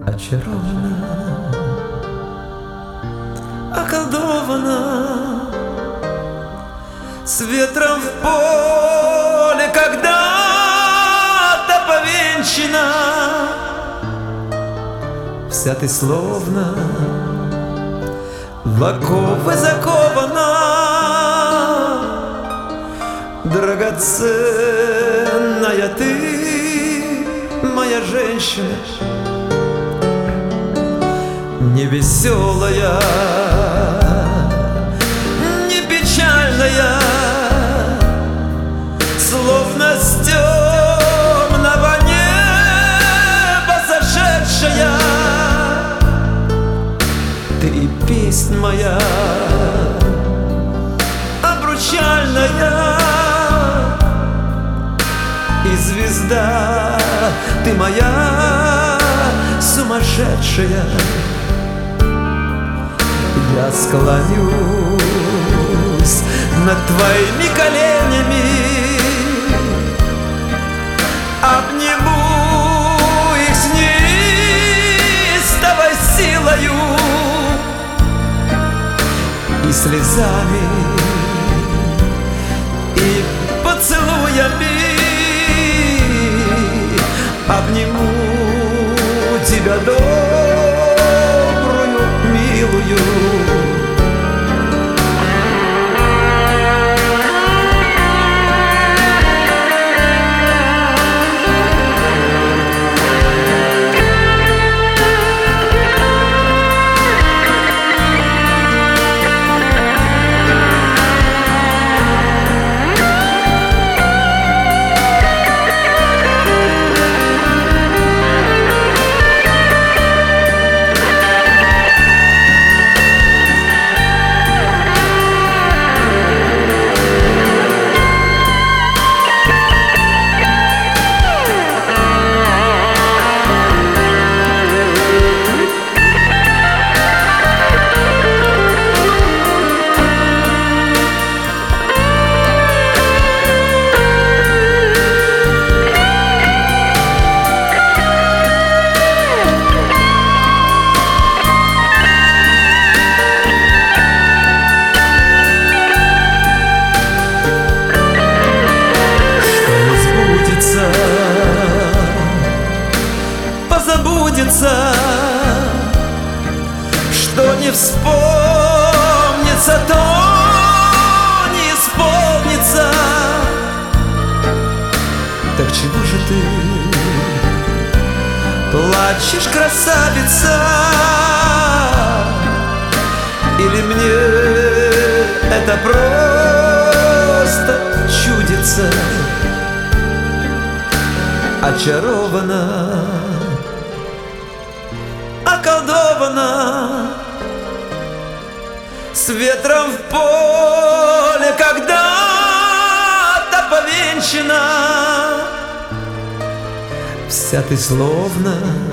очарована, околдована, с ветром в поле когда-то повенчана. Вся ты словно в оковы закована, драгоценная ты, моя женщина, не веселая, не печальная, словно с темного неба сошедшая. Ты и песнь моя обручальная, и звезда ты моя сумасшедшая. Я склонюсь над твоими коленями, обниму их с неистовой силою и слезами, и поцелуями обниму тебя, добрую, милую. Позабудется, что не вспомнится, то не исполнится. Так чего же ты плачешь, красавица? Или мне это просто чудится? Очарована, околдована, с ветром в поле когда-то повенчана. Вся ты словно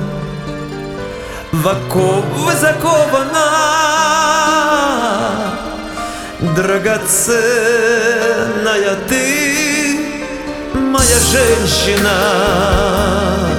в оковы закована, драгоценная ты, моя женщина.